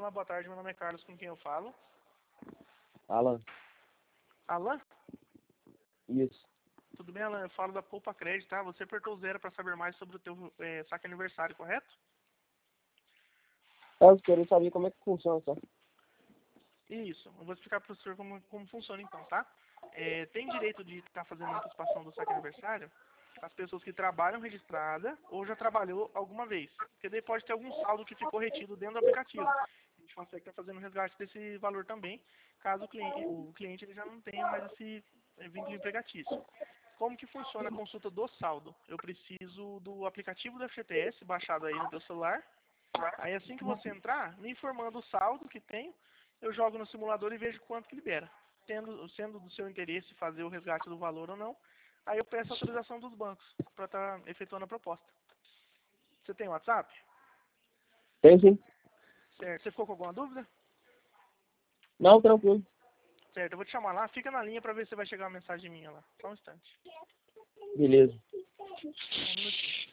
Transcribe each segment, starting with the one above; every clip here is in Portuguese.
Olá, boa tarde, meu nome é Carlos, com quem eu falo? Alan, Alan? isso. Tudo bem, Alan? Eu falo da Poupa Crédito, tá? Você apertou o 0 para saber mais sobre o teu saque aniversário, correto? Eu queria saber como é que funciona, só. Isso, eu vou explicar para o senhor como funciona então, tá? Tem direito de estar fazendo a antecipação do saque aniversário as pessoas que trabalham registrada ou já trabalhou alguma vez. Porque daí pode ter algum saldo que ficou retido dentro do aplicativo. A gente consegue estar fazendo resgate desse valor também, caso o cliente ele já não tenha mais esse vínculo empregatício. Como que funciona a consulta do saldo? Eu preciso do aplicativo do FGTS baixado aí no teu celular. Aí assim que você entrar, me informando o saldo que tem, eu jogo no simulador e vejo quanto que libera. Sendo do seu interesse fazer o resgate do valor ou não, aí eu peço a autorização dos bancos para estar efetuando a proposta. Você tem WhatsApp? Tem sim. Certo. Você ficou com alguma dúvida? Não, tranquilo. Certo, eu vou te chamar lá, fica na linha para ver se vai chegar uma mensagem minha lá. Só um instante. Beleza. Um minutinho.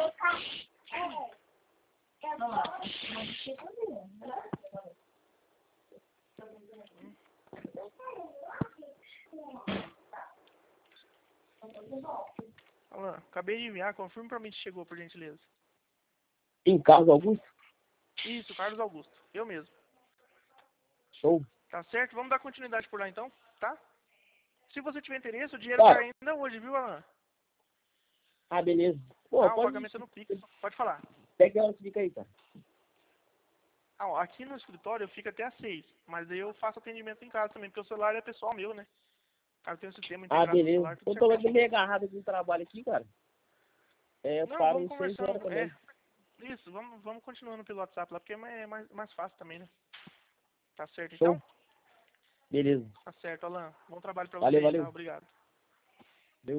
Alan, acabei de enviar, confirme para mim se chegou, por gentileza. Em casa, Augusto? Isso, Carlos Augusto. Eu mesmo. Show. Tá certo? Vamos dar continuidade por lá então, tá? Se você tiver interesse, o dinheiro Tá. cai ainda hoje, viu, Alan? Ah, beleza. Pô, Tá, o pode... pagamento é no Pix. Pode falar. Até que hora fica aí, cara? Ah, ó, aqui no escritório eu fico até às 6, mas aí eu faço atendimento em casa também, porque o celular é pessoal meu, né? Cara, eu tenho um sistema Ah, integrado no beleza. celular, tudo Eu tô certinho. meio agarrado aqui no trabalho aqui, cara. Eu Não, paro vamos em 6 horas conversando. também. Isso, vamos continuando pelo WhatsApp lá, porque é mais fácil também, né? Tá certo Show. então? Beleza. Tá certo, Alan. Bom trabalho pra você Valeu, aí, tá? valeu. Obrigado.